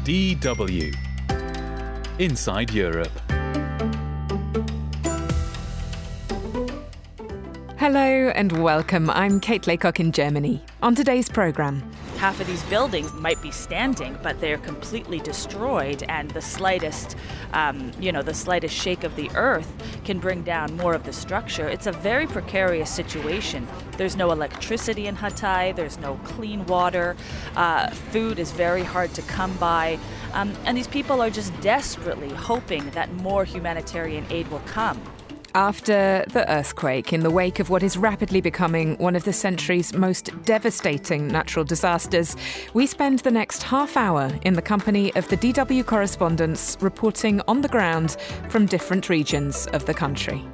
DW Inside Europe. Hello and welcome. I'm Kate Laycock in Germany. On today's programme, half of these buildings might be standing, but they're completely destroyed, and the slightest shake of the earth can bring down more of the structure. It's a very precarious situation. There's no electricity in Hatay, there's no clean water, food is very hard to come by, and these people are just desperately hoping that more humanitarian aid will come. After the earthquake, in the wake of what is rapidly becoming one of the century's most devastating natural disasters, we spend the next half hour in the company of the DW correspondents reporting on the ground from different regions of the country.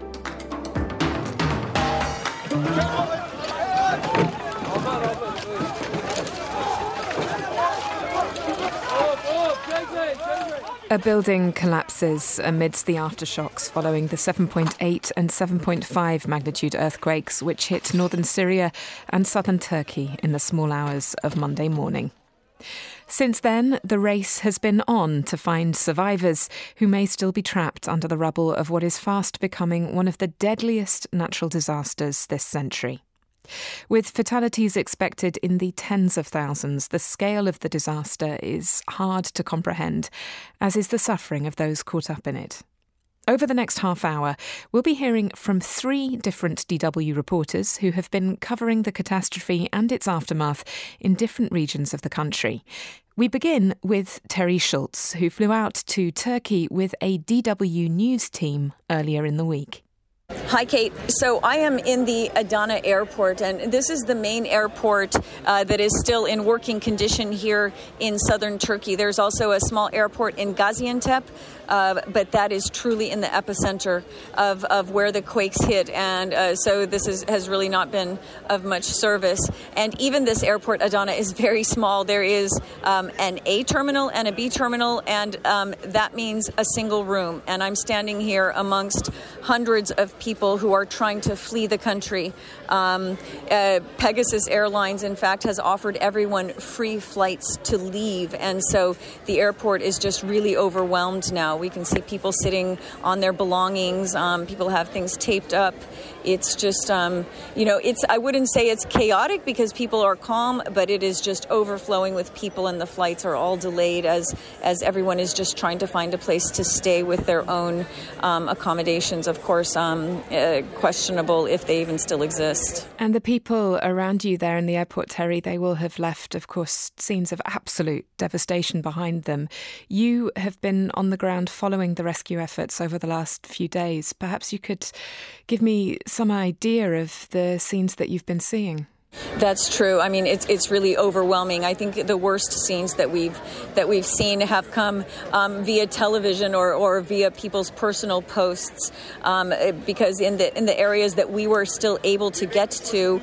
A building collapses amidst the aftershocks following the 7.8 and 7.5 magnitude earthquakes which hit northern Syria and southern Turkey in the small hours of Monday morning. Since then, the race has been on to find survivors who may still be trapped under the rubble of what is fast becoming one of the deadliest natural disasters this century. With fatalities expected in the tens of thousands, the scale of the disaster is hard to comprehend, as is the suffering of those caught up in it. Over the next half hour, we'll be hearing from 3 different DW reporters who have been covering the catastrophe and its aftermath in different regions of the country. We begin with Terry Schultz, who flew out to Turkey with a DW News team earlier in the week. Hi, Kate. So I am in the Adana airport, and this is the main airport that is still in working condition here in southern Turkey. There's also a small airport in Gaziantep, but that is truly in the epicenter of where the quakes hit. And so this has really not been of much service. And even this airport, Adana, is very small. There is an A terminal and a B terminal, and that means a single room. And I'm standing here amongst hundreds of people who are trying to flee the country. Pegasus Airlines, in fact, has offered everyone free flights to leave. And so the airport is just really overwhelmed now. We can see people sitting on their belongings. People have things taped up. It's just, I wouldn't say it's chaotic because people are calm, but it is just overflowing with people, and the flights are all delayed as everyone is just trying to find a place to stay with their own accommodations, of course, questionable if they even still exist. And the people around you there in the airport, Terry, they will have left, of course, scenes of absolute devastation behind them. You have been on the ground following the rescue efforts over the last few days. Perhaps you could give me some idea of the scenes that you've been seeing. That's true. I mean, it's really overwhelming. I think the worst scenes that we've seen have come via television or via people's personal posts, because in the areas that we were still able to get to.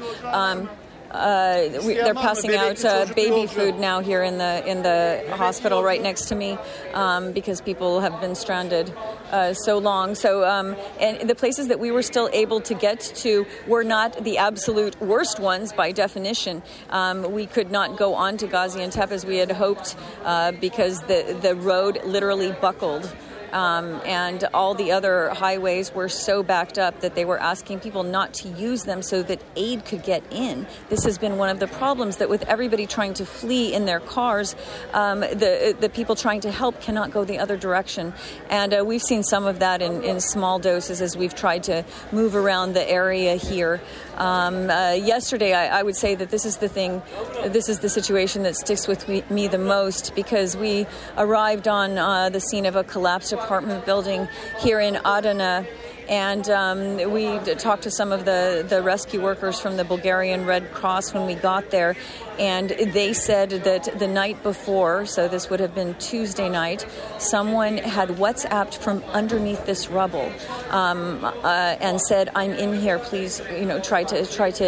They're passing out baby food now here in the hospital right next to me, because people have been stranded so long. So and the places that we were still able to get to were not the absolute worst ones by definition. We could not go on to Gaziantep as we had hoped because the road literally buckled. And all the other highways were so backed up that they were asking people not to use them so that aid could get in. This has been one of the problems, that with everybody trying to flee in their cars, the people trying to help cannot go the other direction. And we've seen some of that in small doses as we've tried to move around the area here. Yesterday, I would say that this is the situation that sticks with me the most, because we arrived on the scene of a collapsed apartment building here in Adana. And we talked to some of the rescue workers from the Bulgarian Red Cross when we got there, and they said that the night before, so this would have been Tuesday night, someone had WhatsApped from underneath this rubble and said, "I'm in here. Please, try to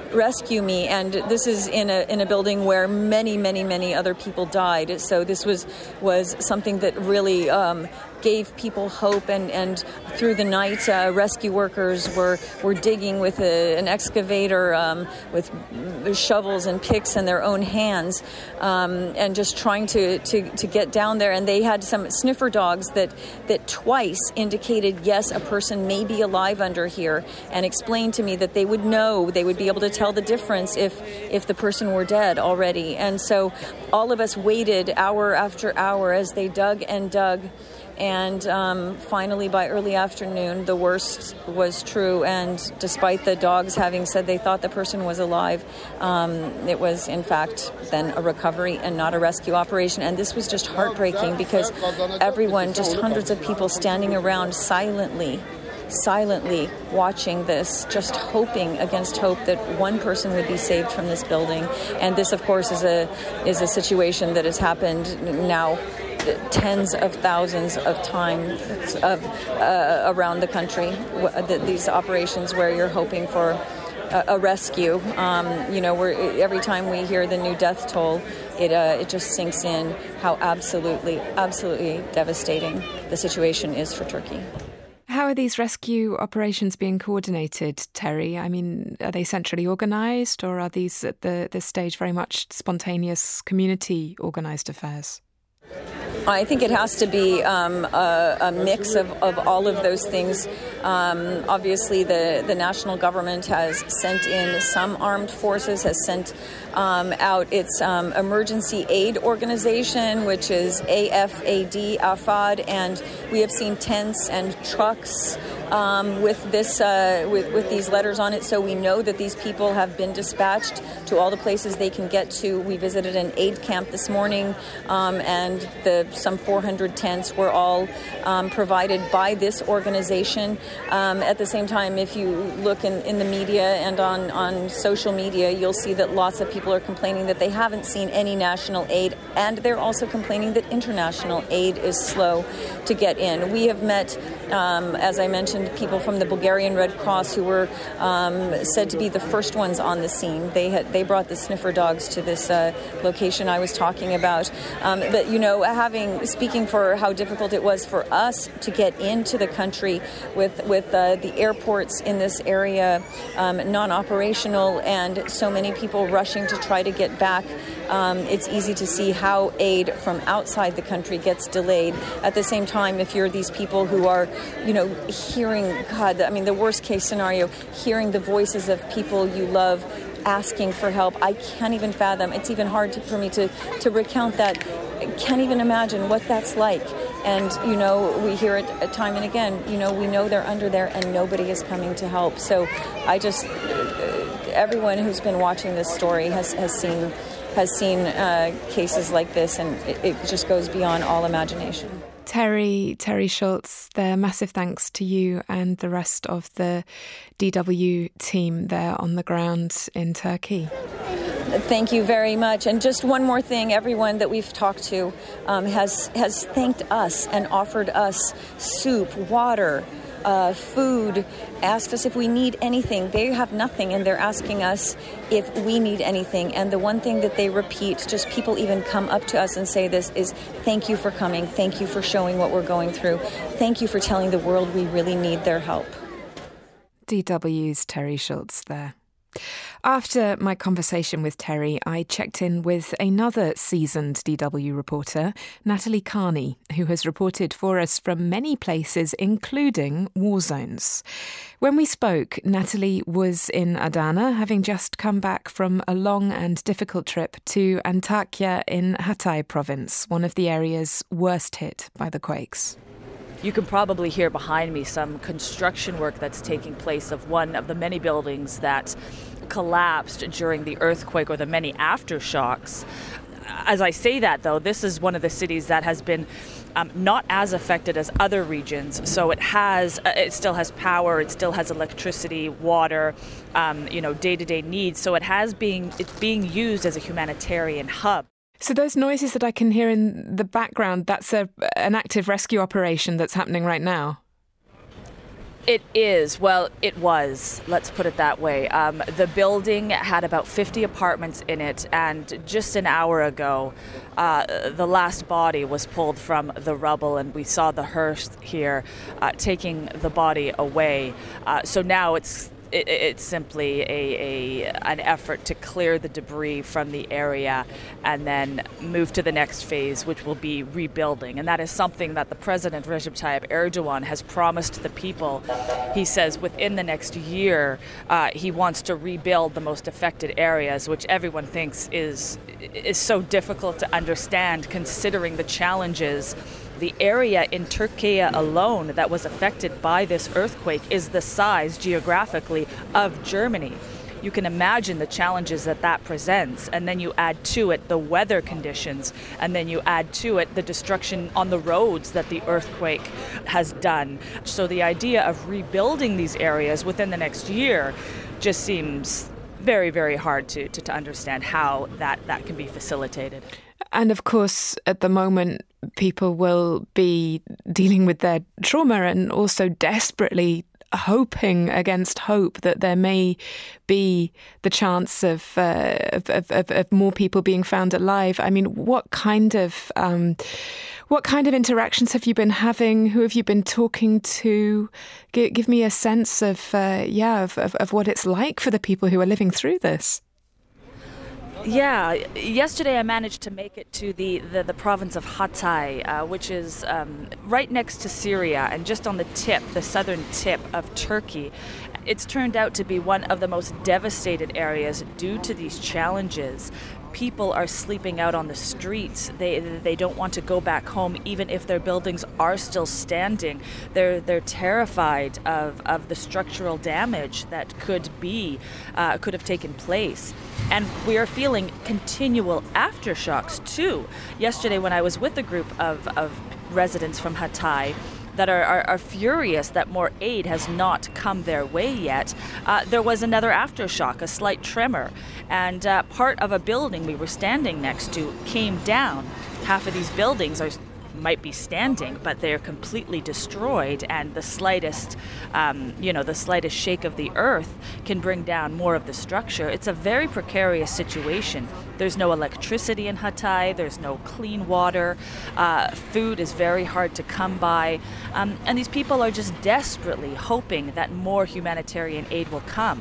rescue me. And this is in a building where many other people died. So this was something that really gave people hope, and through the night rescue workers were digging with an excavator with shovels and picks in their own hands, and just trying to get down there. And they had some sniffer dogs that twice indicated, yes, a person may be alive under here, and explained to me that they would be able to tell the difference if the person were dead already. And so all of us waited hour after hour as they dug and dug. And finally, by early afternoon, the worst was true. And despite the dogs having said they thought the person was alive, it was, in fact, then a recovery and not a rescue operation. And this was just heartbreaking because everyone, just hundreds of people standing around silently watching this, just hoping against hope that one person would be saved from this building. And this, of course, is a situation that has happened now tens of thousands of times around the country, these operations where you're hoping for a rescue. Every time we hear the new death toll, it just sinks in how absolutely devastating the situation is for Turkey. How are these rescue operations being coordinated, Terry? I mean, are they centrally organised, or are these at this stage very much spontaneous community organised affairs? I think it has to be a mix of all of those things. Obviously, the national government has sent in some armed forces, has sent out its emergency aid organization, which is AFAD, and we have seen tents and trucks with these letters on it, so we know that these people have been dispatched to all the places they can get to. We visited an aid camp this morning, and some 400 tents were all provided by this organization. At the same time, if you look in the media and on social media, you'll see that lots of people are complaining that they haven't seen any national aid, and they're also complaining that international aid is slow to get in. We have met, as I mentioned, people from the Bulgarian Red Cross who were said to be the first ones on the scene. They brought the sniffer dogs to this location I was talking about. But speaking for how difficult it was for us to get into the country with the airports in this area non-operational and so many people rushing to try to get back, it's easy to see how aid from outside the country gets delayed. At the same time, if you're these people who are, hearing, the worst case scenario, hearing the voices of people you love asking for help, I can't even fathom. It's even hard for me to recount that. I can't even imagine what that's like. And, we hear it time and again, we know they're under there and nobody is coming to help. So everyone who's been watching this story has seen cases like this, and it just goes beyond all imagination. Terry Schultz, massive thanks to you and the rest of the DW team there on the ground in Turkey. Thank you very much. And just one more thing, everyone that we've talked to has thanked us and offered us soup, water, food, asked us if we need anything. They have nothing, and they're asking us if we need anything. And the one thing that they repeat, just people even come up to us and say this, is thank you for coming. Thank you for showing what we're going through. Thank you for telling the world we really need their help. DW's Terry Schultz there. After my conversation with Terry, I checked in with another seasoned DW reporter, Natalie Carney, who has reported for us from many places, including war zones. When we spoke, Natalie was in Adana, having just come back from a long and difficult trip to Antakya in Hatay province, one of the areas worst hit by the quakes. You can probably hear behind me some construction work that's taking place of one of the many buildings that collapsed during the earthquake or the many aftershocks. As I say that, though, this is one of the cities that has been not as affected as other regions. So it still has power, it still has electricity, water, day-to-day needs. So it's being used as a humanitarian hub. So those noises that I can hear in the background, that's an active rescue operation that's happening right now? It is. Well, it was. Let's put it that way. The building had about 50 apartments in it, and just an hour ago, the last body was pulled from the rubble, and we saw the hearse here taking the body away. So now it's simply an effort to clear the debris from the area and then move to the next phase, which will be rebuilding. And that is something that the President Recep Tayyip Erdogan has promised the people. He says within the next year, he wants to rebuild the most affected areas, which everyone thinks is so difficult to understand considering the challenges. The area in Turkey alone that was affected by this earthquake is the size geographically of Germany. You can imagine the challenges that presents, and then you add to it the weather conditions, and then you add to it the destruction on the roads that the earthquake has done. So the idea of rebuilding these areas within the next year just seems very, very hard to understand how that can be facilitated. And of course, at the moment, people will be dealing with their trauma and also desperately hoping against hope that there may be the chance of more people being found alive. I mean, what kind of interactions have you been having? Who have you been talking to? Give me a sense of what it's like for the people who are living through this. Yeah, yesterday I managed to make it to the province of Hatay, which is right next to Syria and just on the southern tip of Turkey. It's turned out to be one of the most devastated areas due to these challenges. People are sleeping out on the streets. They don't want to go back home, even if their buildings are still standing. They're terrified of the structural damage that could have taken place. And we are feeling continual aftershocks too. Yesterday, when I was with a group of residents from Hatay that are furious that more aid has not come their way yet, there was another aftershock, a slight tremor, and part of a building we were standing next to came down. Half of these buildings might be standing, but they're completely destroyed, and the slightest shake of the earth can bring down more of the structure. It's a very precarious situation. There's no electricity in Hatay, there's no clean water, food is very hard to come by, and these people are just desperately hoping that more humanitarian aid will come.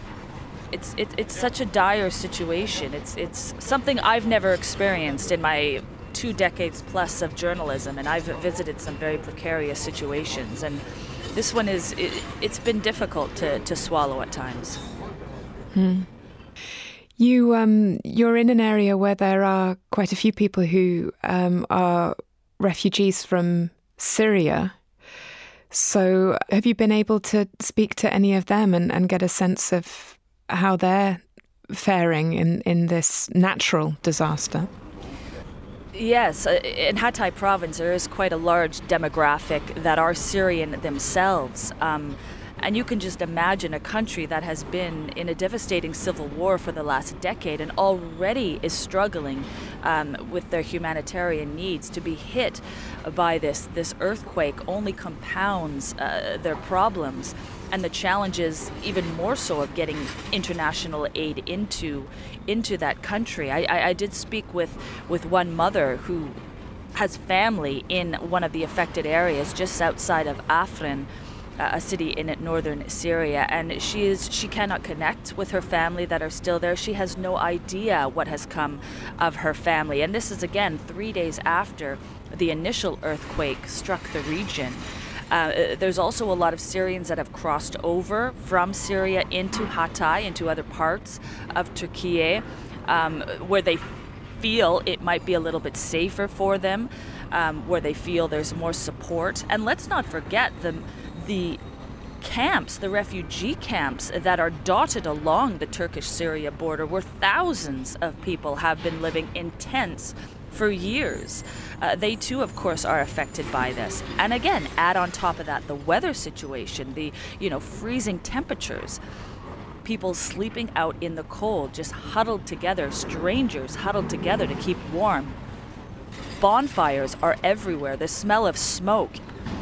It's such a dire situation. It's something I've never experienced in my 2 decades plus of journalism, and I've visited some very precarious situations, and this one it's been difficult to swallow at times. You're in an area where there are quite a few people who are refugees from Syria. So have you been able to speak to any of them and get a sense of how they're faring in this natural disaster? Yes, in Hatay province there is quite a large demographic that are Syrian themselves. And you can just imagine a country that has been in a devastating civil war for the last decade and already is struggling with their humanitarian needs. To be hit by this earthquake only compounds their problems and the challenges even more so of getting international aid into that country. I did speak with one mother who has family in one of the affected areas just outside of Afrin, a city in northern Syria, and she cannot connect with her family that are still there. She has no idea what has come of her family, and this is again 3 days after the initial earthquake struck the region. There's also a lot of Syrians that have crossed over from Syria into Hatay, into other parts of Turkey, where they feel it might be a little bit safer for them, where they feel there's more support. And let's not forget the camps, the refugee camps that are dotted along the Turkish-Syria border, where thousands of people have been living in tents for years. They too, of course, are affected by this. And again, add on top of that the weather situation, the freezing temperatures, people sleeping out in the cold, just huddled together, strangers huddled together to keep warm. Bonfires are everywhere. The smell of smoke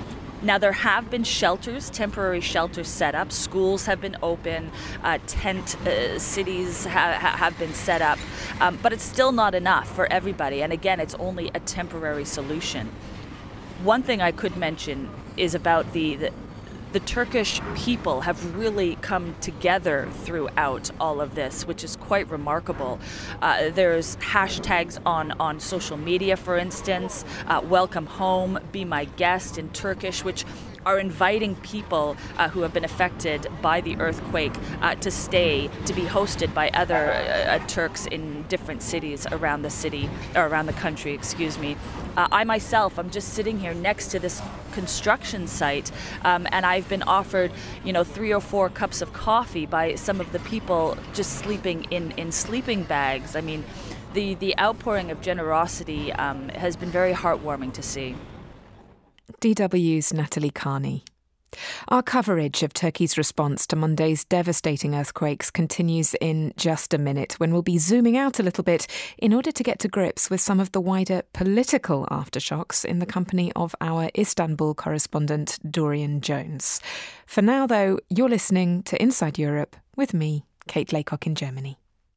Now, there have been shelters, temporary shelters set up. Schools have been open. Tent cities have been set up. But it's still not enough for everybody. And again, it's only a temporary solution. One thing I could mention is about the Turkish people have really come together throughout all of this, which is quite remarkable. There's hashtags on social media, for instance, welcome home, be my guest in Turkish, which are inviting people who have been affected by the earthquake to stay, to be hosted by other Turks in different cities around the country, excuse me. I myself, I'm just sitting here next to this construction site, and I've been offered, 3 or 4 cups of coffee by some of the people just sleeping in sleeping bags. I mean, the outpouring of generosity has been very heartwarming to see. DW's Natalie Carney. Our coverage of Turkey's response to Monday's devastating earthquakes continues in just a minute, when we'll be zooming out a little bit in order to get to grips with some of the wider political aftershocks in the company of our Istanbul correspondent Dorian Jones. For now, though, you're listening to Inside Europe with me, Kate Laycock in Germany.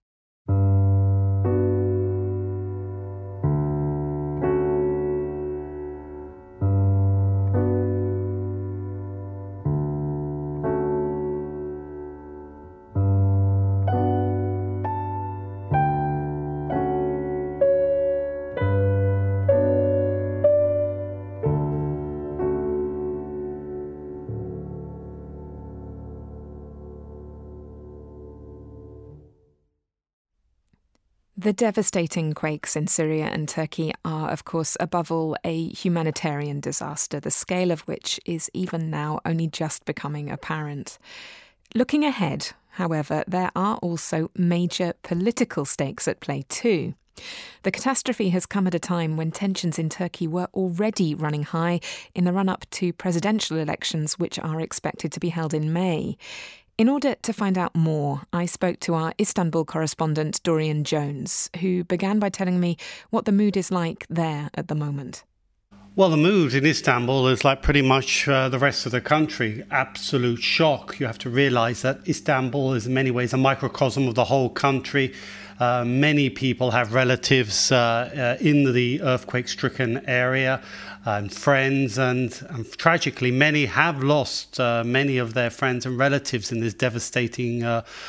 The devastating quakes in Syria and Turkey are, of course, above all, a humanitarian disaster, the scale of which is even now only just becoming apparent. Looking ahead, however, there are also major political stakes at play too. The catastrophe has come at a time when tensions in Turkey were already running high in the run-up to presidential elections, which are expected to be held in May. In order to find out more, I spoke to our Istanbul correspondent Dorian Jones, who began by telling me what the mood is like there at the moment. Well, the mood in Istanbul is like pretty much the rest of the country. Absolute shock. You have to realise that Istanbul is in many ways a microcosm of the whole country. Many people have relatives in the earthquake-stricken area and friends, and tragically many have lost many of their friends and relatives in this devastating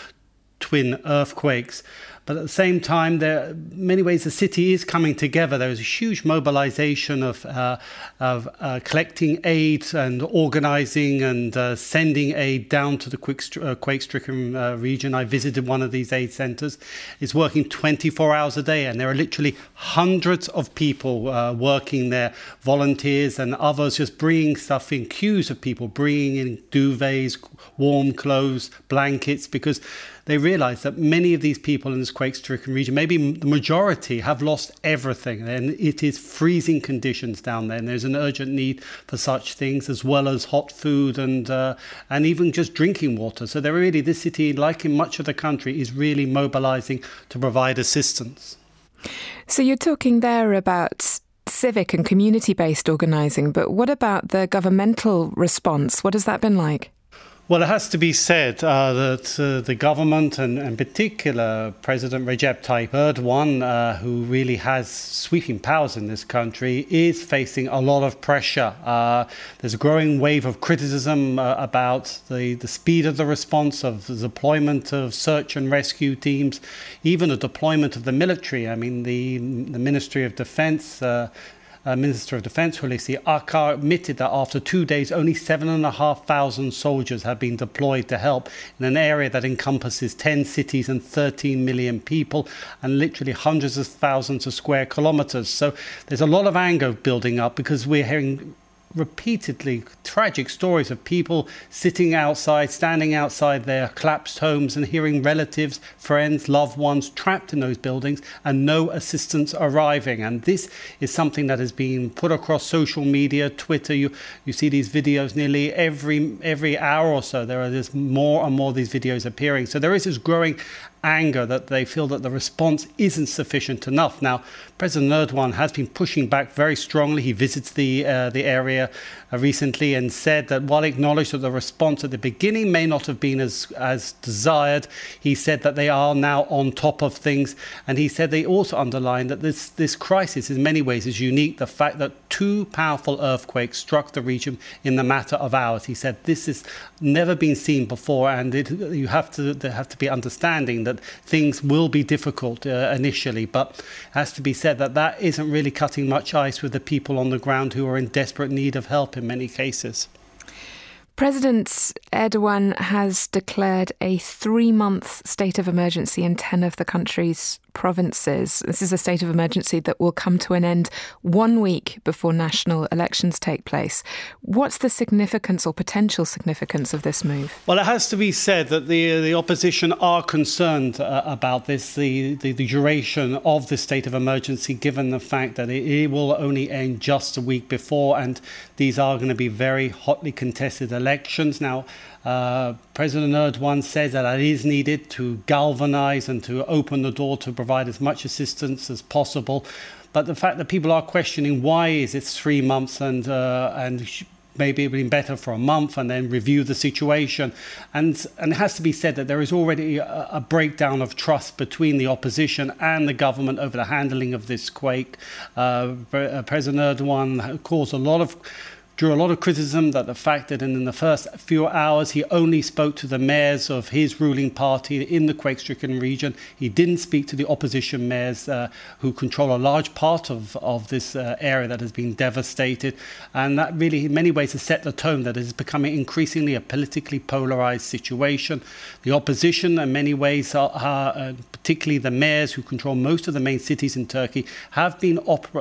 twin earthquakes. But at the same time, there, in many ways, the city is coming together. There is a huge mobilization of collecting aid and organizing and sending aid down to the quake-stricken region. I visited one of these aid centers. It's working 24 hours a day, and there are literally hundreds of people working there, volunteers and others just bringing stuff in, queues of people bringing in duvets, warm clothes, blankets, because they realize that many of these people in this quake-stricken region, maybe the majority, have lost everything. And it is freezing conditions down there. And there's an urgent need for such things, as well as hot food and even just drinking water. So this city, like in much of the country, is really mobilizing to provide assistance. So you're talking there about civic and community-based organizing, but what about the governmental response? What has that been like? Well, it has to be said that the government, and in particular President Recep Tayyip Erdogan, who really has sweeping powers in this country, is facing a lot of pressure. There's a growing wave of criticism about the speed of the response, of the deployment of search and rescue teams, even the deployment of the military. I mean, the Ministry of Defense, Minister of Defense Hulusi Akar admitted that after 2 days, only 7,500 soldiers have been deployed to help in an area that encompasses 10 cities and 13 million people and literally hundreds of thousands of square kilometers. So there's a lot of anger building up because we're hearing repeatedly tragic stories of people standing outside their collapsed homes and hearing relatives, friends, loved ones trapped in those buildings and no assistance arriving. And this is something that has been put across social media, Twitter. You see these videos nearly every hour or so. There's more and more of these videos appearing. So there is this growing anger that they feel that the response isn't sufficient enough. Now, President Erdogan has been pushing back very strongly. He visits the area recently and said that while acknowledged that the response at the beginning may not have been as desired, he said that they are now on top of things. And he said they also underlined that this crisis in many ways is unique. The fact that two powerful earthquakes struck the region in the matter of hours. He said this has never been seen before, and there have to be understanding that things will be difficult initially, but it has to be said that isn't really cutting much ice with the people on the ground who are in desperate need of help in many cases. President Erdogan has declared a 3-month state of emergency in 10 of the country's provinces. This is a state of emergency that will come to an end 1 week before national elections take place. What's the significance or potential significance of this move? Well, it has to be said that the opposition are concerned about this, the duration of the state of emergency, given the fact that it will only end just a week before, and these are going to be very hotly contested elections. Now, President Erdogan says that it is needed to galvanise and to open the door to provide as much assistance as possible. But the fact that people are questioning why is it 3 months and maybe it would be better for a month and then review the situation. And it has to be said that there is already a breakdown of trust between the opposition and the government over the handling of this quake. President Erdogan drew a lot of criticism that the fact that in the first few hours he only spoke to the mayors of his ruling party in the quake-stricken region. He didn't speak to the opposition mayors who control a large part of this area that has been devastated. And that really in many ways has set the tone that it is becoming increasingly a politically polarized situation. The opposition in many ways, particularly the mayors who control most of the main cities in Turkey, have been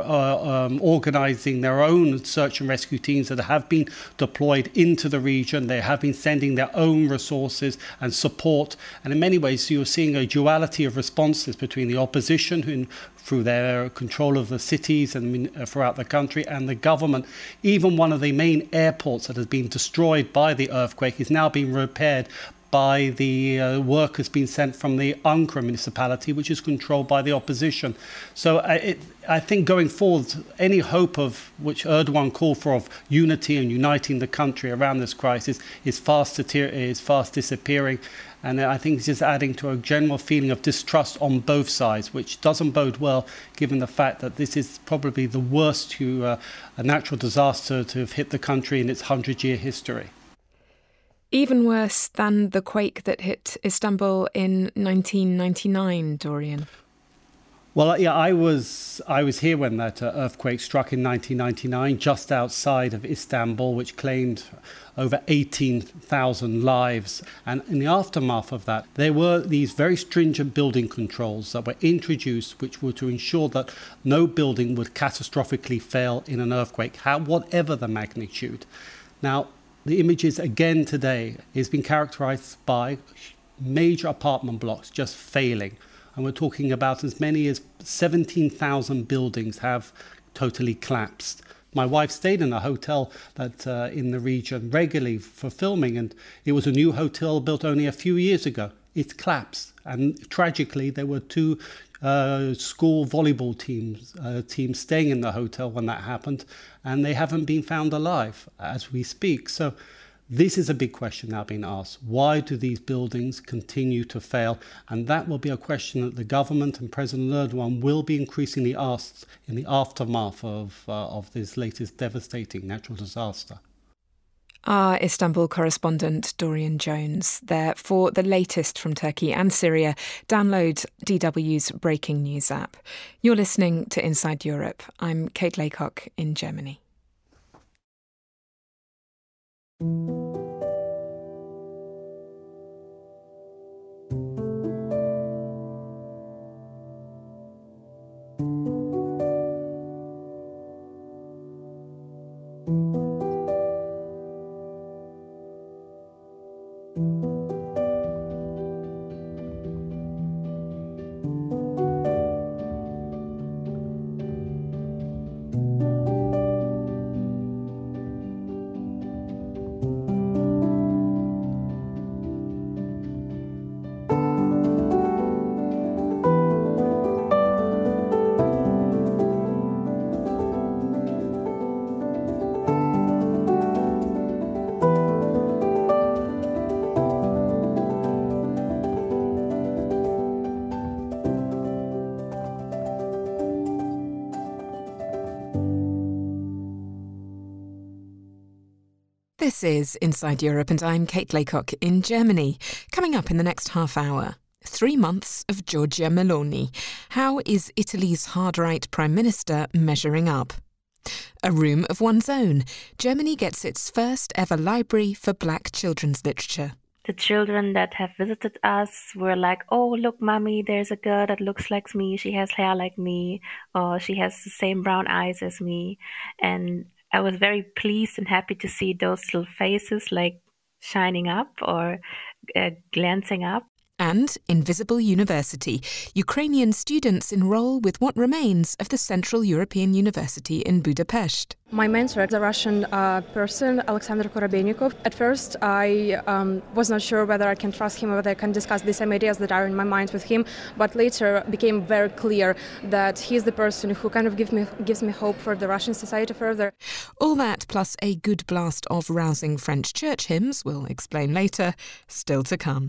organizing their own search and rescue teams that have been deployed into the region. They have been sending their own resources and support. And in many ways, you're seeing a duality of responses between the opposition, who through their control of the cities and throughout the country, and the government. Even one of the main airports that has been destroyed by the earthquake is now being repaired by the workers being sent from the Ankara municipality, which is controlled by the opposition. So I think going forward, any hope of which Erdogan called for of unity and uniting the country around this crisis is fast disappearing. And I think it's just adding to a general feeling of distrust on both sides, which doesn't bode well, given the fact that this is probably the worst a natural disaster to have hit the country in its 100-year history. Even worse than the quake that hit Istanbul in 1999, Dorian. Well, yeah, I was here when that earthquake struck in 1999, just outside of Istanbul, which claimed over 18,000 lives. And in the aftermath of that, there were these very stringent building controls that were introduced, which were to ensure that no building would catastrophically fail in an earthquake, whatever the magnitude. Now, the images again today has been characterized by major apartment blocks just failing. And we're talking about as many as 17,000 buildings have totally collapsed. My wife stayed in a hotel that in the region regularly for filming, and it was a new hotel built only a few years ago. It collapsed, and tragically there were two school volleyball teams staying in the hotel when that happened, and they haven't been found alive as we speak. So this is a big question now being asked. Why do these buildings continue to fail? And that will be a question that the government and President Erdogan will be increasingly asked in the aftermath of this latest devastating natural disaster. Our Istanbul correspondent Dorian Jones there for the latest from Turkey and Syria. Download DW's Breaking News app. You're listening to Inside Europe. I'm Kate Laycock in Germany. This is Inside Europe, and I'm Kate Laycock in Germany. Coming up in the next half hour, 3 months of Giorgia Meloni. How is Italy's hard-right Prime Minister measuring up? A room of one's own. Germany gets its first ever library for black children's literature. The children that have visited us were like, oh, look, mommy, there's a girl that looks like me. She has hair like me, or she has the same brown eyes as me. And I was very pleased and happy to see those little faces like shining up or glancing up. And Invisible University. Ukrainian students enroll with what remains of the Central European University in Budapest. My mentor is a Russian person, Alexander Korobenikov. At first, I was not sure whether I can trust him or whether I can discuss the same ideas that are in my mind with him. But later became very clear that he's the person who kind of gives me hope for the Russian society further. All that plus a good blast of rousing French church hymns, we'll explain later, still to come.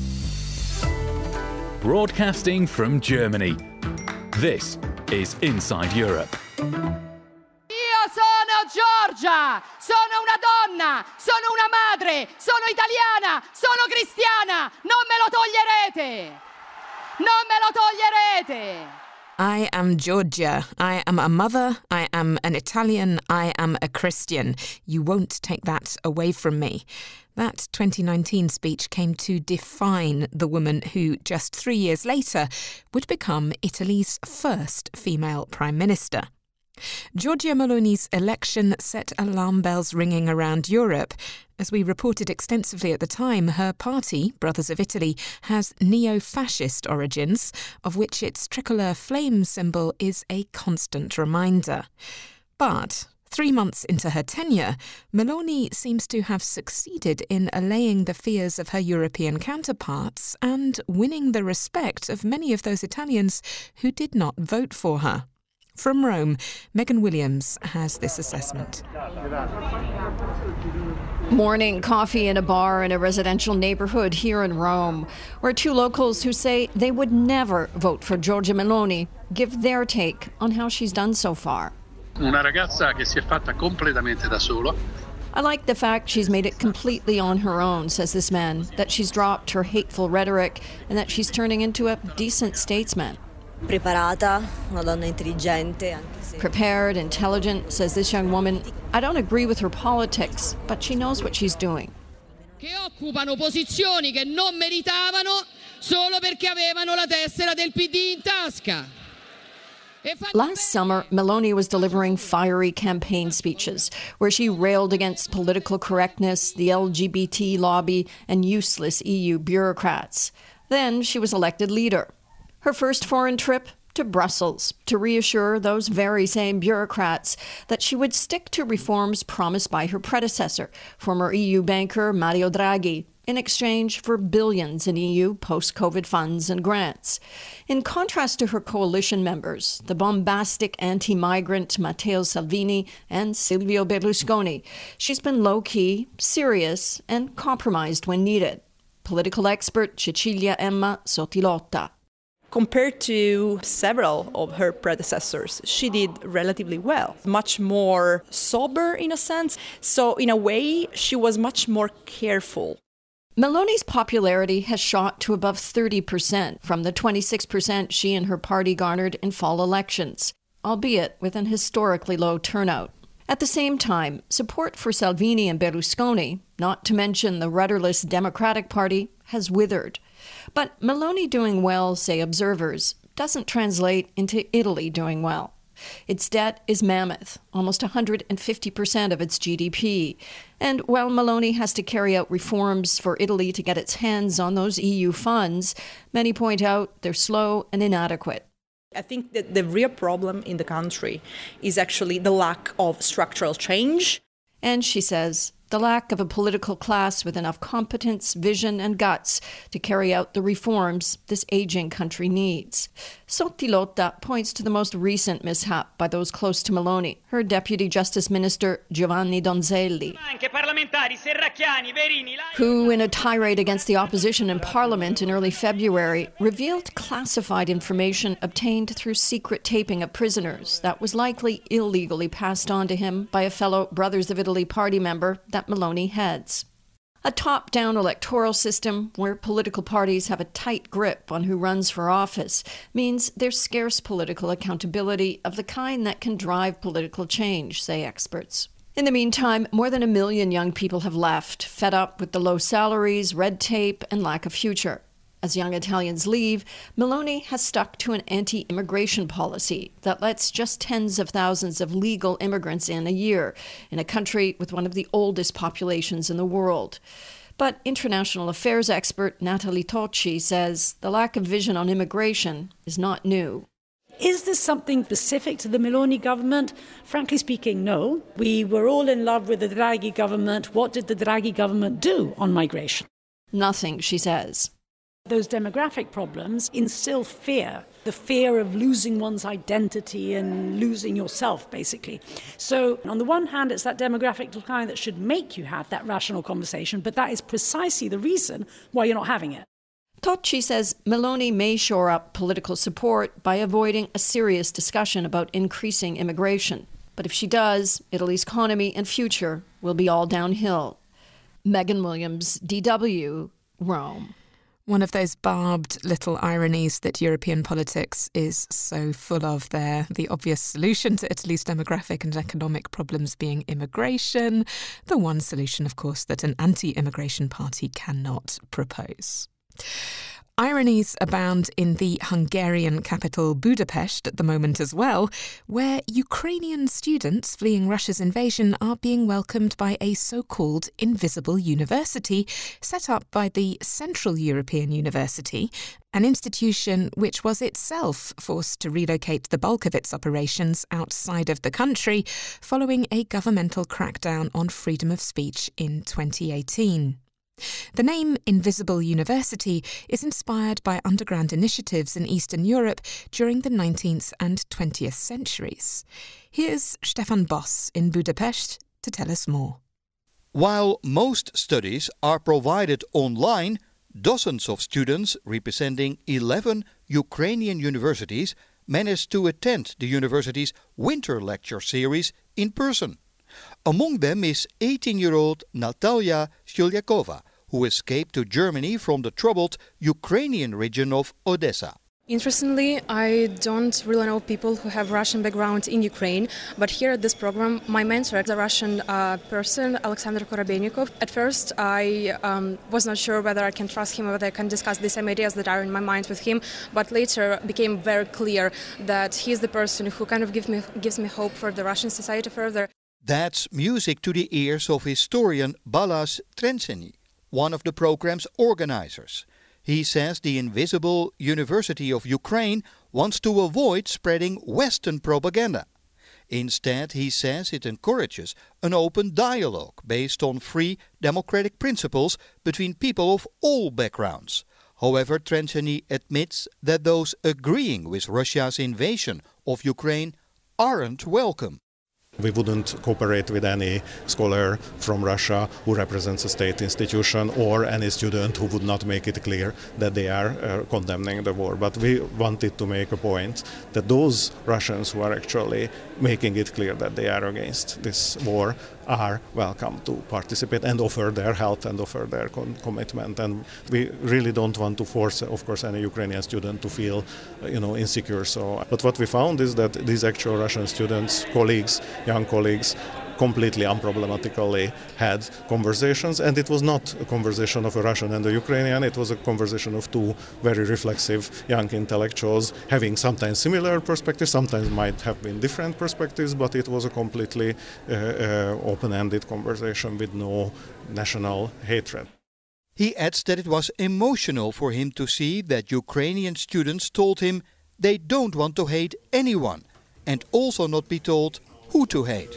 Broadcasting from Germany. This is Inside Europe. Io sono Giorgia, sono una donna, sono una madre, sono italiana, sono cristiana. Non me lo toglierete. Non me lo toglierete. I am Giorgia. I am a mother. I am an Italian. I am a Christian. You won't take that away from me. That 2019 speech came to define the woman who, just 3 years later, would become Italy's first female prime minister. Giorgia Meloni's election set alarm bells ringing around Europe. As we reported extensively at the time, her party, Brothers of Italy, has neo-fascist origins, of which its tricolour flame symbol is a constant reminder. But 3 months into her tenure, Meloni seems to have succeeded in allaying the fears of her European counterparts and winning the respect of many of those Italians who did not vote for her. From Rome, Megan Williams has this assessment. Morning coffee in a bar in a residential neighborhood here in Rome, where two locals who say they would never vote for Giorgia Meloni give their take on how she's done so far. Una ragazza che si è fatta completamente da sola. I like the fact she's made it completely on her own, says this man, that she's dropped her hateful rhetoric and that she's turning into a decent statesman. Preparata, una donna intelligente. Prepared, intelligent, says this young woman. I don't agree with her politics, but she knows what she's doing. Che occupano posizioni che non meritavano solo perché avevano la tessera del PD in tasca. Last summer, Meloni was delivering fiery campaign speeches where she railed against political correctness, the LGBT lobby, and useless EU bureaucrats. Then she was elected leader. Her first foreign trip to Brussels to reassure those very same bureaucrats that she would stick to reforms promised by her predecessor, former EU banker Mario Draghi, in exchange for billions in EU post-COVID funds and grants. In contrast to her coalition members, the bombastic anti-migrant Matteo Salvini and Silvio Berlusconi, she's been low-key, serious, and compromised when needed. Political expert Cecilia Emma Sottilotta. Compared to several of her predecessors, she did relatively well, much more sober in a sense. So in a way, she was much more careful. Meloni's popularity has shot to above 30% from the 26% she and her party garnered in fall elections, albeit with an historically low turnout. At the same time, support for Salvini and Berlusconi, not to mention the rudderless Democratic Party, has withered. But Meloni doing well, say observers, doesn't translate into Italy doing well. Its debt is mammoth, almost 150% of its GDP. And while Meloni has to carry out reforms for Italy to get its hands on those EU funds, many point out they're slow and inadequate. I think that the real problem in the country is actually the lack of structural change. And she says, the lack of a political class with enough competence, vision, and guts to carry out the reforms this aging country needs. Sottilotta points to the most recent mishap by those close to Meloni, her Deputy Justice Minister Giovanni Donzelli, who, in a tirade against the opposition in Parliament in early February, revealed classified information obtained through secret taping of prisoners that was likely illegally passed on to him by a fellow Brothers of Italy party member that that Meloni heads. A top-down electoral system where political parties have a tight grip on who runs for office means there's scarce political accountability of the kind that can drive political change, say experts. In the meantime, more than 1 million young people have left, fed up with the low salaries, red tape, and lack of future. As young Italians leave, Meloni has stuck to an anti-immigration policy that lets just tens of thousands of legal immigrants in a year, in a country with one of the oldest populations in the world. But international affairs expert Natalie Tocci says the lack of vision on immigration is not new. Is this something specific to the Meloni government? Frankly speaking, no. We were all in love with the Draghi government. What did the Draghi government do on migration? Nothing, she says. Those demographic problems instill fear, the fear of losing one's identity and losing yourself, basically. So on the one hand, it's that demographic decline that should make you have that rational conversation, but that is precisely the reason why you're not having it. Tocci says Meloni may shore up political support by avoiding a serious discussion about increasing immigration. But if she does, Italy's economy and future will be all downhill. Megan Williams, DW, Rome. One of those barbed little ironies that European politics is so full of there. The obvious solution to Italy's demographic and economic problems being immigration. The one solution, of course, that an anti-immigration party cannot propose. Ironies abound in the Hungarian capital Budapest at the moment as well, where Ukrainian students fleeing Russia's invasion are being welcomed by a so-called invisible university set up by the Central European University, an institution which was itself forced to relocate the bulk of its operations outside of the country following a governmental crackdown on freedom of speech in 2018. The name Invisible University is inspired by underground initiatives in Eastern Europe during the 19th and 20th centuries. Here's Stefan Boss in Budapest to tell us more. While most studies are provided online, dozens of students representing 11 Ukrainian universities managed to attend the university's winter lecture series in person. Among them is 18-year-old Natalia Shulyakova, who escaped to Germany from the troubled Ukrainian region of Odessa. Interestingly, I don't really know people who have Russian background in Ukraine, but here at this program, my mentor is a Russian person, Alexander Korabenikov. At first, I was not sure whether I can trust him, whether I can discuss the same ideas that are in my mind with him, but later became very clear that he's the person who kind of gives me hope for the Russian society further. That's music to the ears of historian Balázs Trencsényi, one of the program's organizers. He says the Invisible University of Ukraine wants to avoid spreading Western propaganda. Instead, he says it encourages an open dialogue based on free democratic principles between people of all backgrounds. However, Trencsényi admits that those agreeing with Russia's invasion of Ukraine aren't welcome. We wouldn't cooperate with any scholar from Russia who represents a state institution or any student who would not make it clear that they are condemning the war. But we wanted to make a point that those Russians who are actually making it clear that they are against this war are welcome to participate and offer their help and offer their commitment. And we really don't want to force, of course, any Ukrainian student to feel, insecure. But what we found is that these actual Russian students, young colleagues, completely unproblematically had conversations, and it was not a conversation of a Russian and a Ukrainian, it was a conversation of two very reflexive young intellectuals having sometimes similar perspectives, sometimes might have been different perspectives, but it was a completely open-ended conversation with no national hatred. He adds that it was emotional for him to see that Ukrainian students told him they don't want to hate anyone, and also not be told who to hate.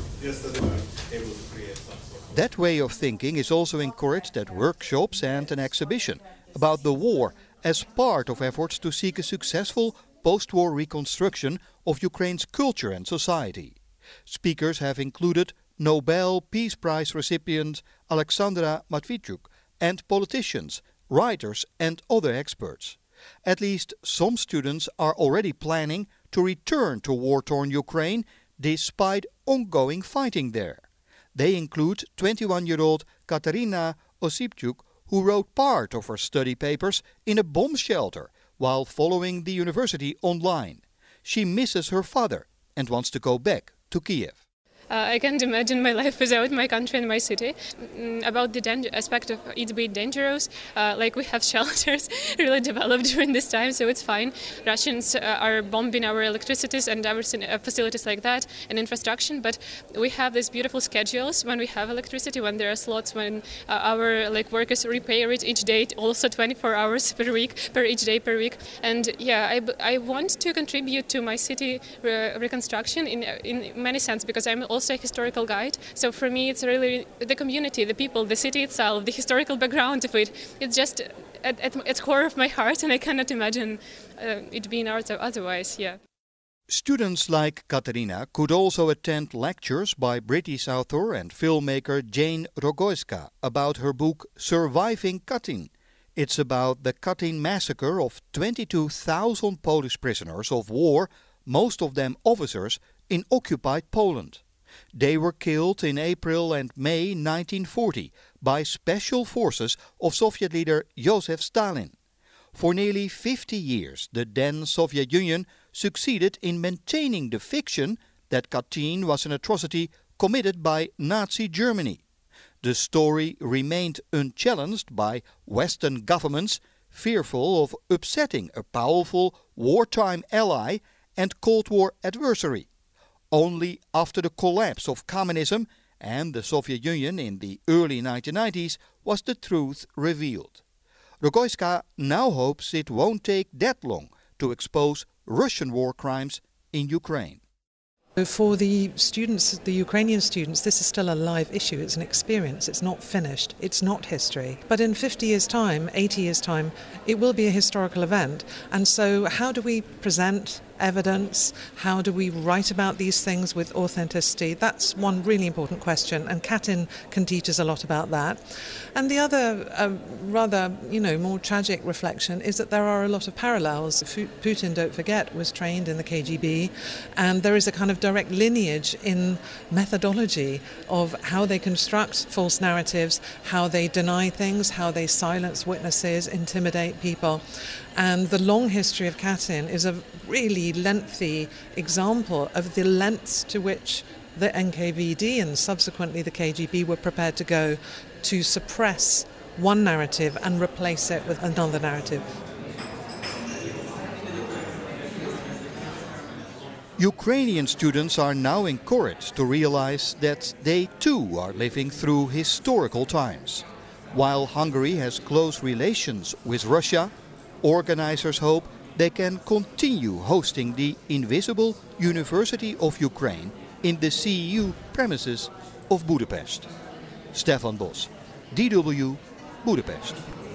That way of thinking is also encouraged at workshops and an exhibition about the war as part of efforts to seek a successful post-war reconstruction of Ukraine's culture and society. Speakers have included Nobel Peace Prize recipient Alexandra Matviichuk and politicians, writers and other experts. At least some students are already planning to return to war-torn Ukraine despite ongoing fighting there. They include 21-year-old Katarina Osipchuk, who wrote part of her study papers in a bomb shelter while following the university online. She misses her father and wants to go back to Kiev. I can't imagine my life without my country and my city. About the aspect of it being dangerous, like we have shelters really developed during this time, so it's fine. Russians are bombing our electricities and our facilities like that and infrastructure, but we have these beautiful schedules when we have electricity, when there are slots, when our workers repair it each day, also 24 hours per week, per each day per week. And yeah, I want to contribute to my city reconstruction in many sense, because I'm also a historical guide. So for me, it's really the community, the people, the city itself, the historical background of it. It's just at its core of my heart, and I cannot imagine it being otherwise. Yeah. Students like Katarina could also attend lectures by British author and filmmaker Jane Rogoyska about her book Surviving Katyn. It's about the Katyn massacre of 22,000 Polish prisoners of war, most of them officers, in occupied Poland. They were killed in April and May 1940 by special forces of Soviet leader Joseph Stalin. For nearly 50 years, the then Soviet Union succeeded in maintaining the fiction that Katyn was an atrocity committed by Nazi Germany. The story remained unchallenged by Western governments, fearful of upsetting a powerful wartime ally and Cold War adversary. Only after the collapse of communism and the Soviet Union in the early 1990s was the truth revealed. Rogoyska now hopes it won't take that long to expose Russian war crimes in Ukraine. For the students, the Ukrainian students, this is still a live issue. It's an experience. It's not finished. It's not history. But in 50 years' time, 80 years' time, it will be a historical event. And so how do we present evidence? How do we write about these things with authenticity? That's one really important question, and Katyn can teach us a lot about that. And the other rather, more tragic reflection is that there are a lot of parallels. Putin, don't forget, was trained in the KGB, and there is a kind of direct lineage in methodology of how they construct false narratives, how they deny things, how they silence witnesses, intimidate people. And the long history of Katyn is a really lengthy example of the lengths to which the NKVD and subsequently the KGB were prepared to go to suppress one narrative and replace it with another narrative. Ukrainian students are now encouraged to realize that they too are living through historical times. While Hungary has close relations with Russia, organizers hope they can continue hosting the Invisible University of Ukraine in the CEU premises of Budapest. Stefan Bos, DW, Budapest.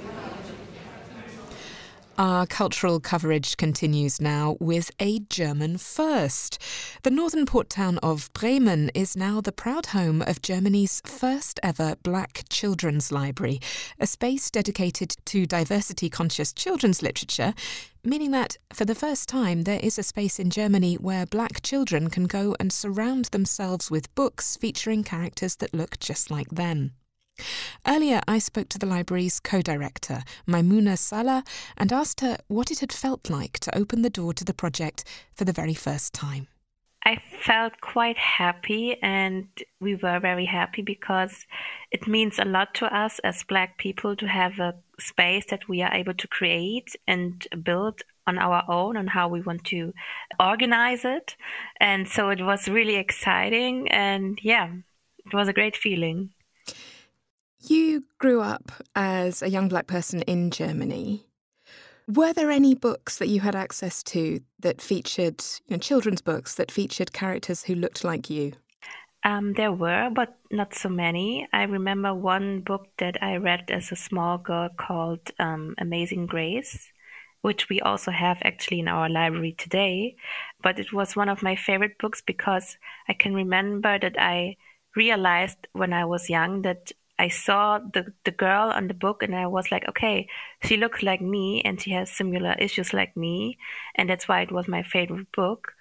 Our cultural coverage continues now with a German first. The northern port town of Bremen is now the proud home of Germany's first ever Black Children's Library, a space dedicated to diversity-conscious children's literature, meaning that for the first time there is a space in Germany where Black children can go and surround themselves with books featuring characters that look just like them. Earlier, I spoke to the library's co-director, Maimouna Salah, and asked her what it had felt like to open the door to the project for the very first time. I felt quite happy, and we were very happy because it means a lot to us as Black people to have a space that we are able to create and build on our own and how we want to organize it. And so it was really exciting, and yeah, it was a great feeling. You grew up as a young Black person in Germany. Were there any books that you had access to that featured, children's books that featured characters who looked like you? There were, but not so many. I remember one book that I read as a small girl called Amazing Grace, which we also have actually in our library today. But it was one of my favorite books because I can remember that I realized when I was young that I saw the girl on the book and I was like, okay, she looks like me and she has similar issues like me. And that's why it was my favorite book.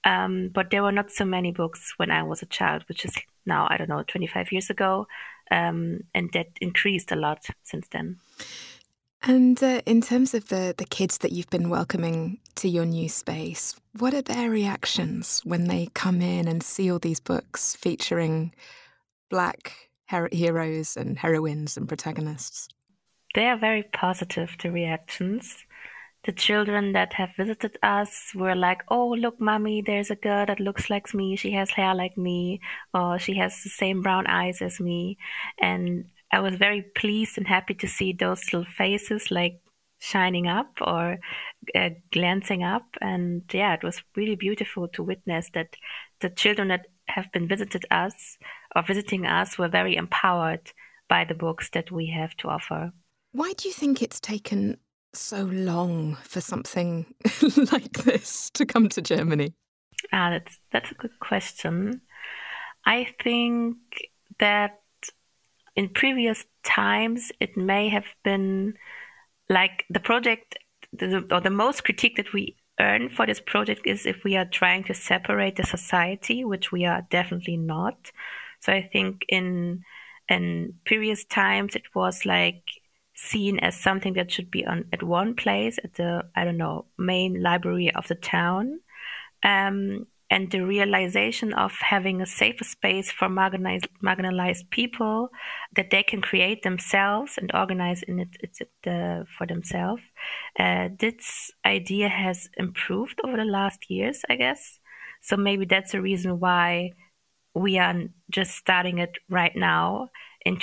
But there were not so many books when I was a child, which is now, 25 years ago. And that increased a lot since then. And in terms of the kids that you've been welcoming to your new space, what are their reactions when they come in and see all these books featuring Black heroes and heroines and protagonists? They are very positive, the reactions. The children that have visited us were like, oh, look, mommy, there's a girl that looks like me. She has hair like me, or she has the same brown eyes as me. And I was very pleased and happy to see those little faces like shining up or glancing up. And yeah, it was really beautiful to witness that the children that have been visiting us were very empowered by the books that we have to offer. Why do you think it's taken so long for something like this to come to Germany? That's a good question. I think that in previous times it may have been like the project, or the most critique that we earn for this project is if we are trying to separate the society, which we are definitely not. So I think in previous times it was like seen as something that should be at one place at the, main library of the town. And the realization of having a safer space for marginalized people that they can create themselves and organize in it for themselves. This idea has improved over the last years, I guess. So maybe that's a reason why we are just starting it right now in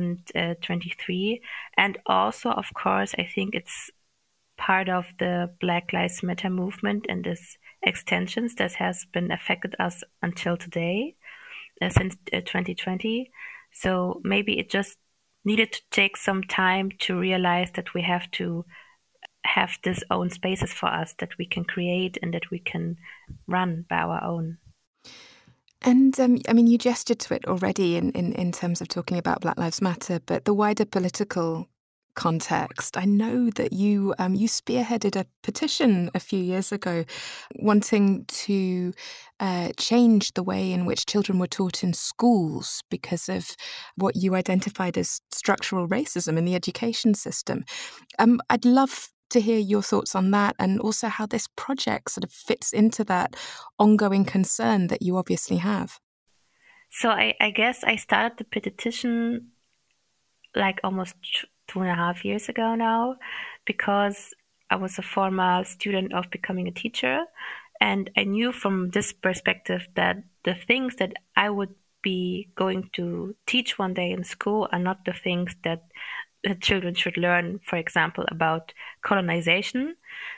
2023. And also, of course, I think it's part of the Black Lives Matter movement and this extensions that has been affected us until today, since 2020. So maybe it just needed to take some time to realize that we have to have this own spaces for us that we can create and that we can run by our own. And you gestured to it already in terms of talking about Black Lives Matter, but the wider political context, I know that you spearheaded a petition a few years ago wanting to change the way in which children were taught in schools because of what you identified as structural racism in the education system. I'd love to hear your thoughts on that, and also how this project sort of fits into that ongoing concern that you obviously have. So I guess I started the petition like almost 2.5 years ago now, because I was a former student of becoming a teacher, and I knew from this perspective that the things that I would be going to teach one day in school are not the things that the children should learn, for example, about colonization.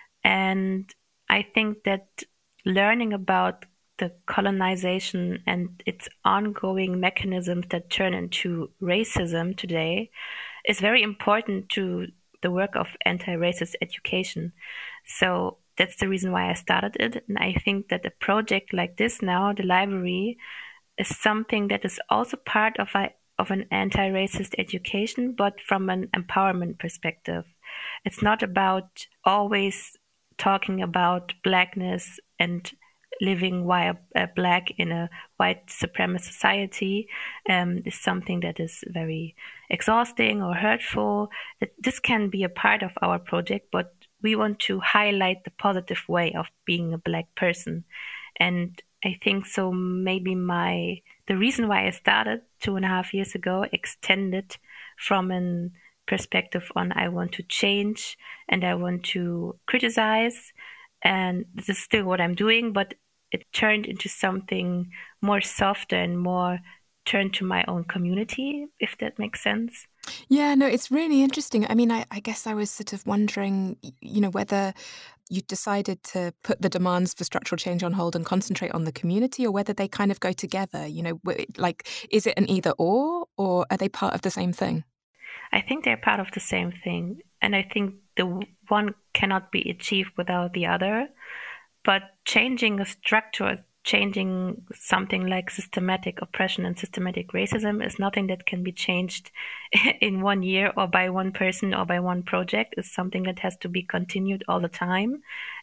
And I think that learning about the colonization and its ongoing mechanisms that turn into racism today is very important to the work of anti-racist education. So that's the reason why I started it. And I think that a project like this now, the library, is something that is also part of an anti-racist education, but from an empowerment perspective. It's not about always talking about blackness and living while black in a white supremacist society is something that is very exhausting or hurtful. This can be a part of our project, but we want to highlight the positive way of being a black person. And I think so maybe the reason why I started 2.5 years ago extended from a perspective on I want to change and I want to criticize, and this is still what I'm doing, but it turned into something more softer and more turned to my own community, if that makes sense. Yeah, no, it's really interesting. I mean, I guess I was sort of wondering, whether you decided to put the demands for structural change on hold and concentrate on the community, or whether they kind of go together, like, is it an either or are they part of the same thing? I think they're part of the same thing. And I think the one cannot be achieved without the other. But changing a structure, changing something like systematic oppression and systematic racism is nothing that can be changed in 1 year or by one person or by one project. It's something that has to be continued all the time.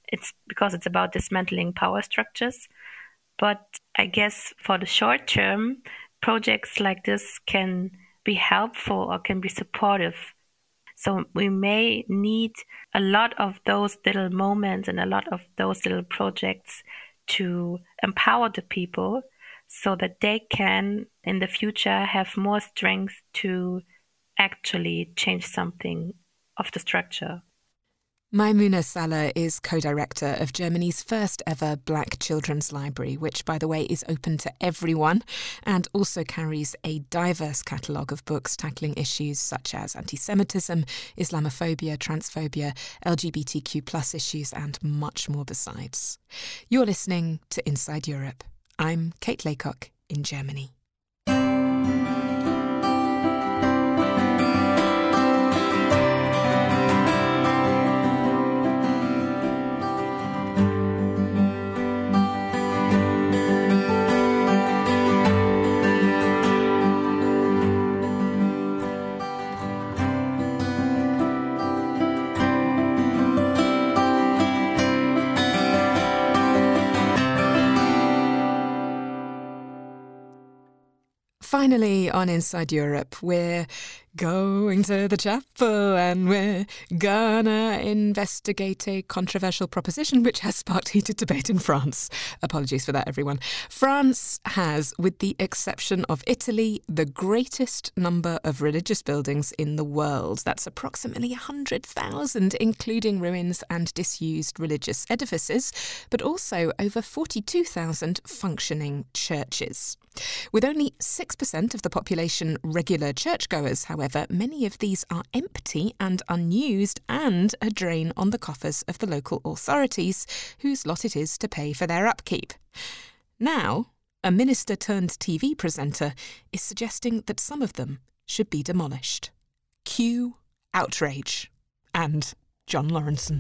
It's because it's about dismantling power structures. But I guess for the short term, projects like this can be helpful or can be supportive. So we may need a lot of those little moments and a lot of those little projects to empower the people so that they can, in the future, have more strength to actually change something of the structure. Maimouna Salah is co-director of Germany's first ever Black Children's Library, which, by the way, is open to everyone and also carries a diverse catalogue of books tackling issues such as anti-Semitism, Islamophobia, transphobia, LGBTQ+ issues and much more besides. You're listening to Inside Europe. I'm Kate Laycock in Germany. Finally, on Inside Europe, we're going to the chapel and we're gonna investigate a controversial proposition which has sparked heated debate in France. Apologies for that, everyone. France has, with the exception of Italy, the greatest number of religious buildings in the world. That's approximately 100,000, including ruins and disused religious edifices, but also over 42,000 functioning churches. With only 6% of the population regular churchgoers, however, many of these are empty and unused and a drain on the coffers of the local authorities, whose lot it is to pay for their upkeep. Now, a minister-turned-TV presenter is suggesting that some of them should be demolished. Cue outrage. And John Lawrenson.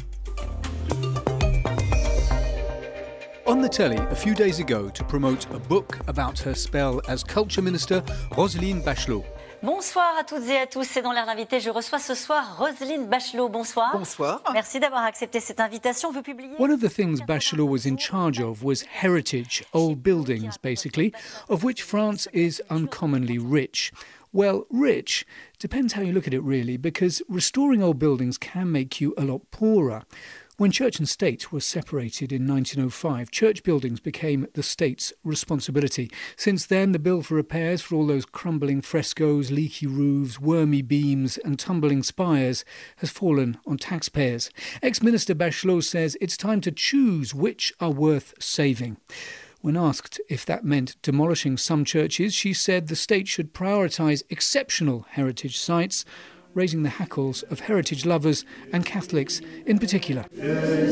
On the telly a few days ago to promote a book about her spell as culture minister, Roselyne Bachelot. Bonsoir à toutes et à tous, c'est dans l'air d'invité. Je reçois ce soir Roselyne Bachelot. Bonsoir. Bonsoir. Merci d'avoir accepté cette invitation. Vous publiez... One of the things Bachelot was in charge of was heritage, old buildings basically, of which France is uncommonly rich. Well, rich depends how you look at it really, because restoring old buildings can make you a lot poorer. When church and state were separated in 1905, church buildings became the state's responsibility. Since then, the bill for repairs for all those crumbling frescoes, leaky roofs, wormy beams and tumbling spires has fallen on taxpayers. Ex-Minister Bachelot says it's time to choose which are worth saving. When asked if that meant demolishing some churches, she said the state should prioritise exceptional heritage sites, raising the hackles of heritage lovers and Catholics in particular. In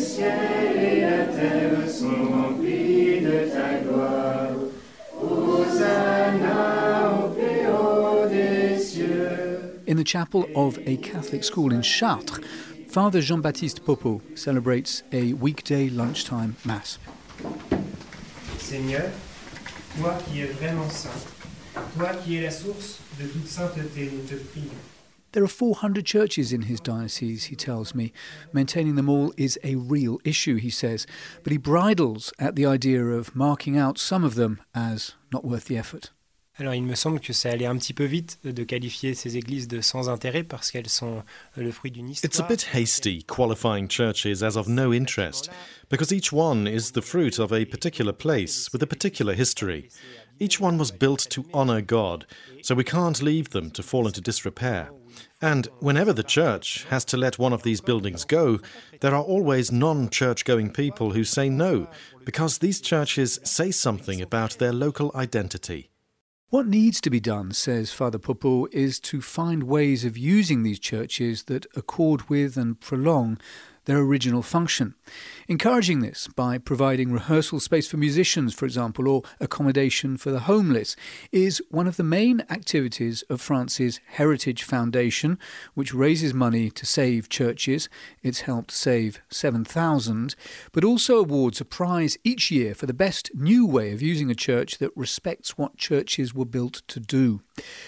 the chapel of a Catholic school in Chartres, Father Jean-Baptiste Popo celebrates a weekday lunchtime mass. Seigneur, toi qui es vraiment saint, toi qui es la source de toute sainteté, nous te prions. There are 400 churches in his diocese, he tells me. Maintaining them all is a real issue, he says, but he bridles at the idea of marking out some of them as not worth the effort. Alors il me semble que ça allait un petit peu vite de qualifier ces églises de sans intérêt parce qu'elles sont le fruit d'une histoire. It's a bit hasty qualifying churches as of no interest because each one is the fruit of a particular place with a particular history. Each one was built to honour God, so we can't leave them to fall into disrepair. And whenever the church has to let one of these buildings go, there are always non-church-going people who say no, because these churches say something about their local identity. What needs to be done, says Father Popo, is to find ways of using these churches that accord with and prolong their original function. Encouraging this by providing rehearsal space for musicians, for example, or accommodation for the homeless, is one of the main activities of France's Heritage Foundation, which raises money to save churches. It's helped save 7,000, but also awards a prize each year for the best new way of using a church that respects what churches were built to do.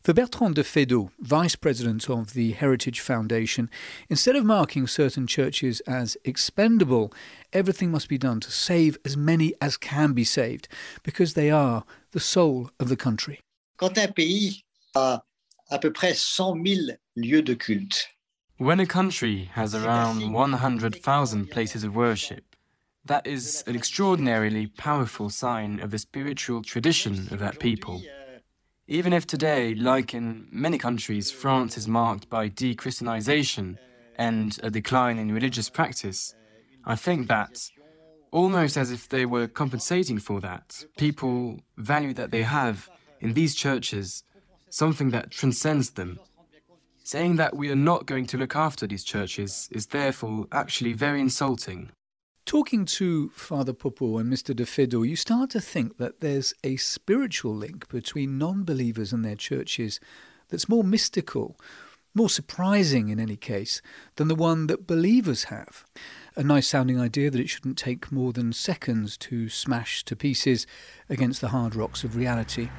For Bertrand de Feydeau, vice president of the Heritage Foundation, instead of marking certain churches as expendable, everything must be done to save as many as can be saved, because they are the soul of the country. Quand un pays a à peu près 100 000 lieux de culte. When a country has around 100,000 places of worship, that is an extraordinarily powerful sign of the spiritual tradition of that people. Even if today, like in many countries, France is marked by de-Christianization and a decline in religious practice, I think that, almost as if they were compensating for that, people value that they have, in these churches, something that transcends them. Saying that we are not going to look after these churches is therefore actually very insulting. Talking to Father Popo and Mr. de Feydeau, you start to think that there's a spiritual link between non-believers and their churches that's more mystical, more surprising in any case, than the one that believers have. A nice-sounding idea that it shouldn't take more than seconds to smash to pieces against the hard rocks of reality.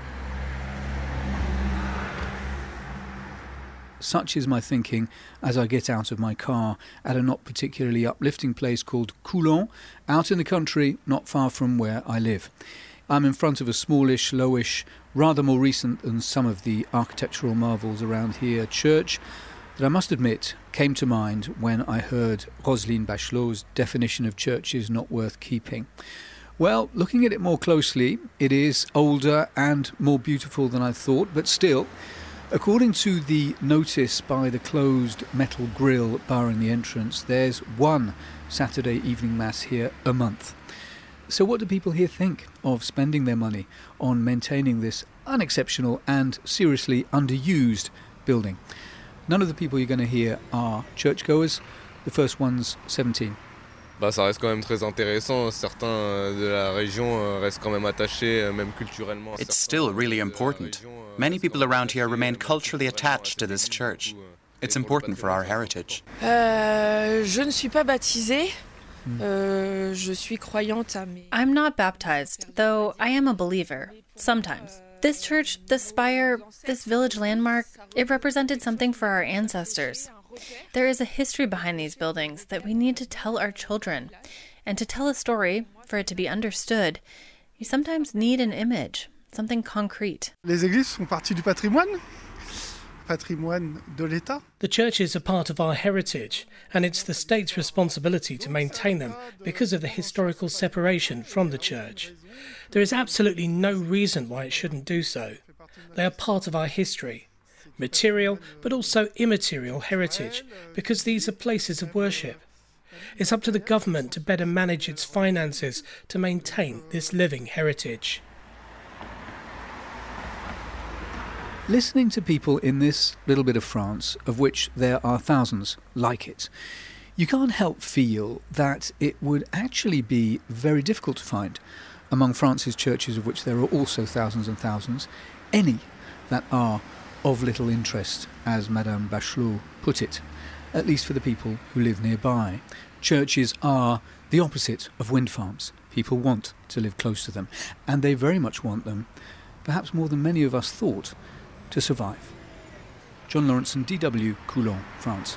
Such is my thinking as I get out of my car at a not particularly uplifting place called Coulon, out in the country not far from where I live. I'm in front of a smallish, lowish, rather more recent than some of the architectural marvels around here, church that I must admit came to mind when I heard Roselyne Bachelot's definition of churches not worth keeping. Well, looking at it more closely, it is older and more beautiful than I thought, but still, according to the notice by the closed metal grille barring the entrance, there's one Saturday evening mass here a month. So what do people here think of spending their money on maintaining this unexceptional and seriously underused building? None of the people you're going to hear are churchgoers. The first one's 17. Ça reste quand même très intéressant. Certains de la région restent quand même attachés, même culturellement. It's still really important. Many people around here remain culturally attached to this church. It's important for our heritage. Je ne suis pas baptisée. Je suis croyante à mes... I'm not baptized, though I am a believer, sometimes. This church, this spire, this village landmark, it represented something for our ancestors. There is a history behind these buildings that we need to tell our children. And to tell a story, for it to be understood, you sometimes need an image, something concrete. Les églises font partie du patrimoine de l'État. The churches are part of our heritage, and it's the state's responsibility to maintain them because of the historical separation from the church. There is absolutely no reason why it shouldn't do so. They are part of our history. Material, but also immaterial heritage, because these are places of worship. It's up to the government to better manage its finances to maintain this living heritage. Listening to people in this little bit of France, of which there are thousands like it, you can't help feel that it would actually be very difficult to find, among France's churches, of which there are also thousands and thousands, any that are of little interest, as Madame Bachelot put it, at least for the people who live nearby. Churches are the opposite of wind farms. People want to live close to them, and they very much want them, perhaps more than many of us thought, to survive. John Lawrenson, DW, Coulon, France.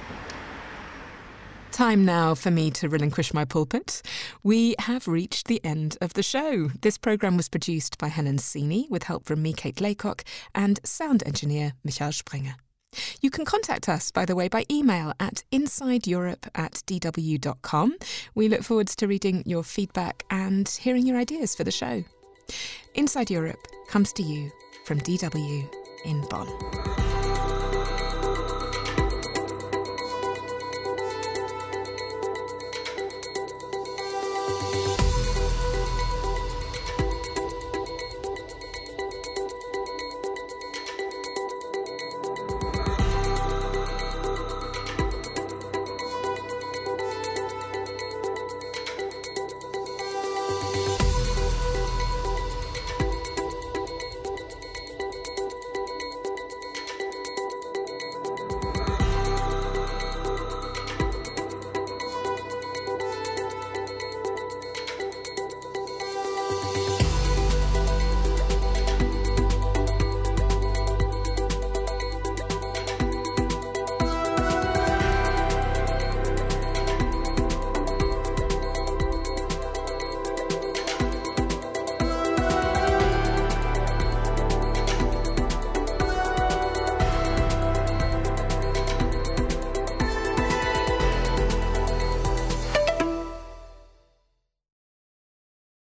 Time now for me to relinquish my pulpit. We have reached the end of the show. This programme was produced by Helen Sini with help from me, Kate Laycock, and sound engineer Michael Springer. You can contact us, by the way, by email at insideeurope@dw.com. We look forward to reading your feedback and hearing your ideas for the show. Inside Europe comes to you from DW in Bonn.